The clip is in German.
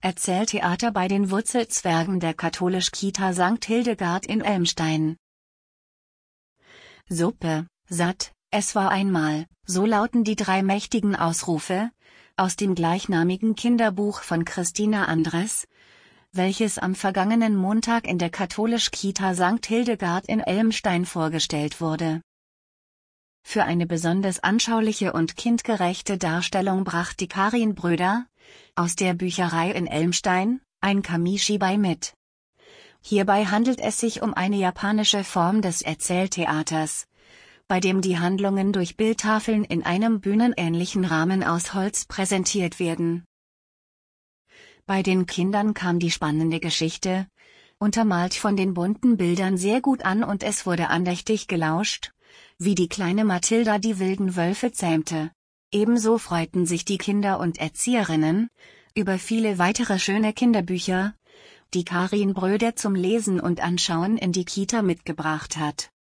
Erzähltheater bei den Wurzelzwergen der Katholisch-Kita St. Hildegard in Elmstein. Suppe, satt, es war einmal, so lauten die drei mächtigen Ausrufe, aus dem gleichnamigen Kinderbuch von Christina Andres, welches am vergangenen Montag in der Katholisch-Kita St. Hildegard in Elmstein vorgestellt wurde. Für eine besonders anschauliche und kindgerechte Darstellung brachte die Karin Bröder, aus der Bücherei in Elmstein, ein Kamishibai mit. Hierbei handelt es sich um eine japanische Form des Erzähltheaters, bei dem die Handlungen durch Bildtafeln in einem bühnenähnlichen Rahmen aus Holz präsentiert werden. Bei den Kindern kam die spannende Geschichte, untermalt von den bunten Bildern, sehr gut an und es wurde andächtig gelauscht, wie die kleine Mathilda die wilden Wölfe zähmte. Ebenso freuten sich die Kinder und Erzieherinnen über viele weitere schöne Kinderbücher, die Karin Bröder zum Lesen und Anschauen in die Kita mitgebracht hat.